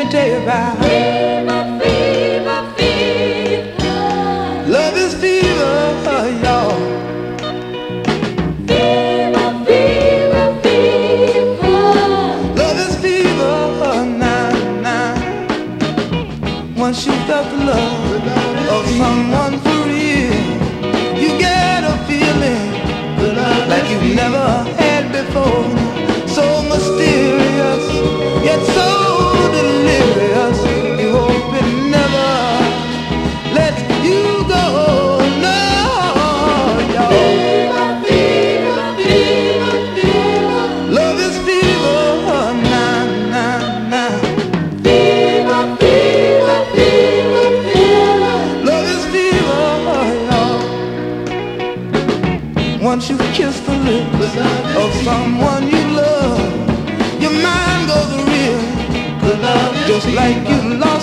tell you about fever, fever, fever. love is fever, y'all. Fever, fever, fever. Love is fever, nah, nah. Once you felt the love of someone for real, you get a feeling like you've never had before. So mysterious, yet so delirious. You hope it never lets you go. No, y'all. Fever, fever, fever, fever. Love is fever, nah, nah, nah. Fever, fever, fever, fever. Love is fever, y'all. Once you kiss the lips of someone you love, your mind goes real, just like you lost